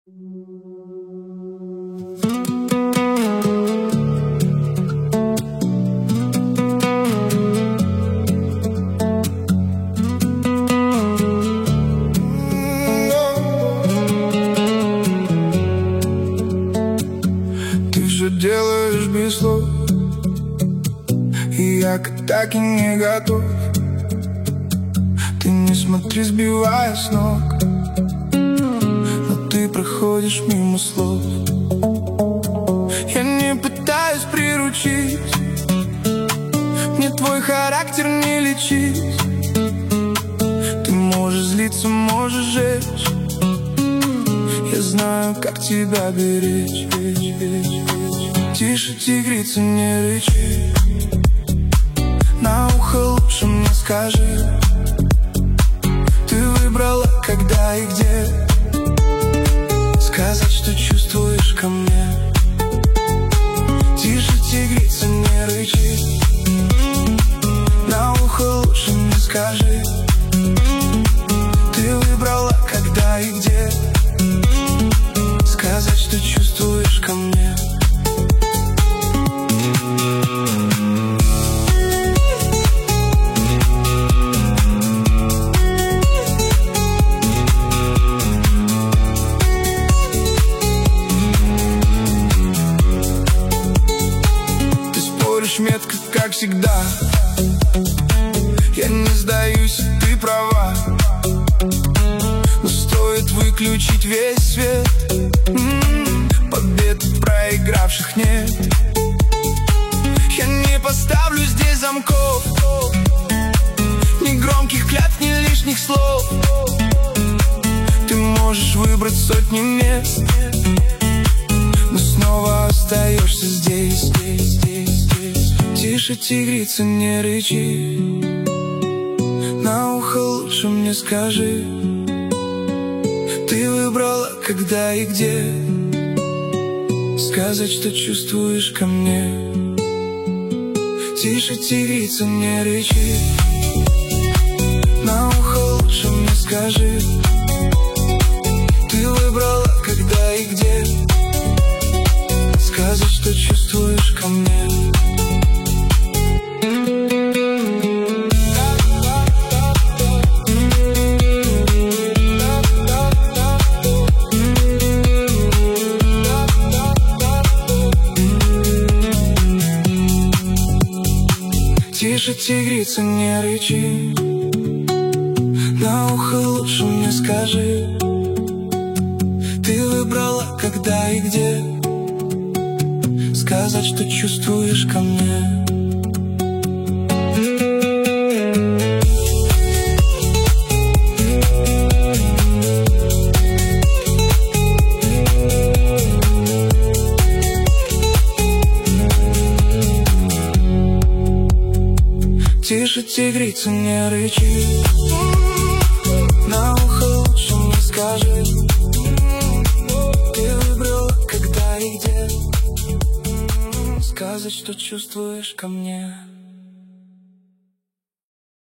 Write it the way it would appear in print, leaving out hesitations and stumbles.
Ты все делаешь без слов, и я так и не готов. Ты не смотри, сбивая с ног, но ты проходишь мимо слов. Я не пытаюсь приручить, мне твой характер не лечить. Ты можешь злиться, можешь жечь, я знаю, как тебя беречь. Тише, тигрица, не рычи, на ухо лучше мне скажи. Ты выбрала, когда и где сказать, что чувствуешь ко мне. Тише, тигрица, не рычи, на ухо лучше мне скажи. Ты выбрала, когда и где сказать, что чувствуешь ко мне. Ты споришь метко, как всегда, я не сдаюсь, ты права. Но стоит выключить весь свет, побед проигравших нет. Я не поставлю здесь замков, ни громких клятв, ни лишних слов. Ты можешь выбрать сотни мест, но снова остаешься здесь. Тише, тигрица, не рычи, на ухо лучше мне скажи. Ты выбрала, когда и где сказать, что чувствуешь ко мне. Тише, тигрица, не рычи, на ухо лучше мне скажи. Ты выбрала, когда и где сказать, что чувствуешь ко мне. Тише, тигрица, не рычи, на ухо лучше мне скажи. Ты выбрала, когда и где сказать, что чувствуешь ко мне. Тише, тигрица, не рычи, на ухо лучше мне скажи. Ты выбрала, когда и где сказать, что чувствуешь ко мне.